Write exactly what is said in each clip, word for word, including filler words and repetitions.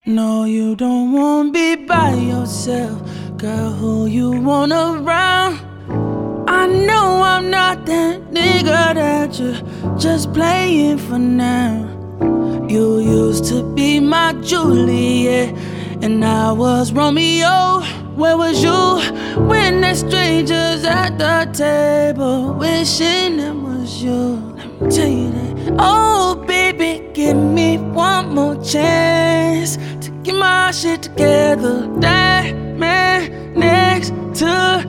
No, you don't wanna be by yourself. Girl, who you want around? I know I'm not that nigga that you're just playing for now. You used to be my Juliet, and I was Romeo. Where was you when there's strangers at the table, wishing it was you? Let me tell you that. Oh, baby, give me one more chance to get my shit together. That man next to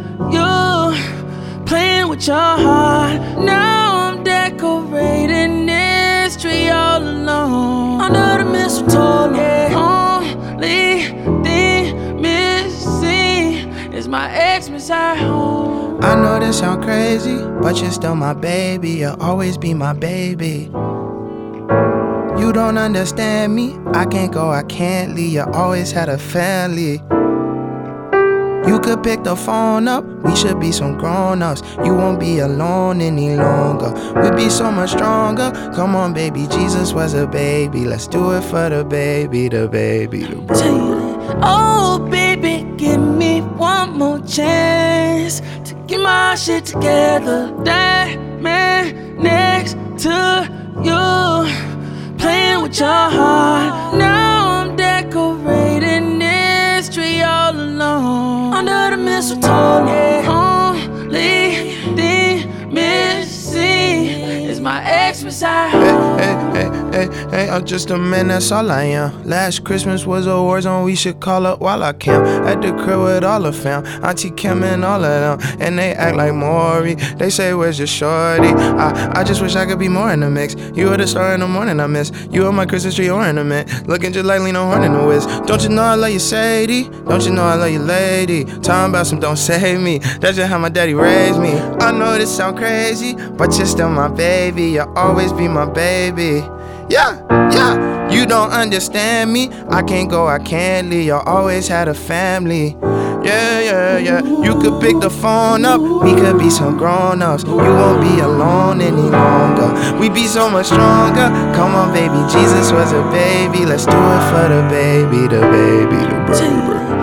you, playing with your heart. Now I'm decorating this tree all alone, under the mistletoe. Yeah. Only thing missing is my ex beside home. I know this sound crazy, but you're still my baby. You'll always be my baby. You don't understand me. I can't go, I can't leave. You always had a family. You could pick the phone up, we should be some grown-ups. You won't be alone any longer. We'll be so much stronger. Come on, baby, Jesus was a baby. Let's do it for the baby, the baby, the baby. Oh, baby, give me one more chance to get my shit together. That man next to you, playing with your heart. Now I'm decorating this tree all alone, under the mistletoe. Yeah. Only thing missing is my ex beside home. Hey, hey, hey, hey, hey, I'm just a man, that's all I am. Last Christmas was a war zone, we should call up while I camp. At the crib with all the fam, Auntie Kim and all of them, and they act like Maury. They say, where's your shorty? I, I just wish I could be more in the mix. You were the star in the morning I miss. You were my Christmas tree ornament, looking just like Lena Horne in the Wiz. Don't you know I love you, Sadie? Don't you know I love you, lady? Talking about some don't save me, that's just how my daddy raised me. I know this sound crazy, but you're still my baby. You'll always be my baby. Yeah, yeah, you don't understand me. I can't go, I can't leave. You always had a family. Yeah, yeah, yeah. You could pick the phone up, we could be some grown-ups. You won't be alone any longer. We be so much stronger. Come on, baby, Jesus was a baby. Let's do it for the baby, the baby, the baby.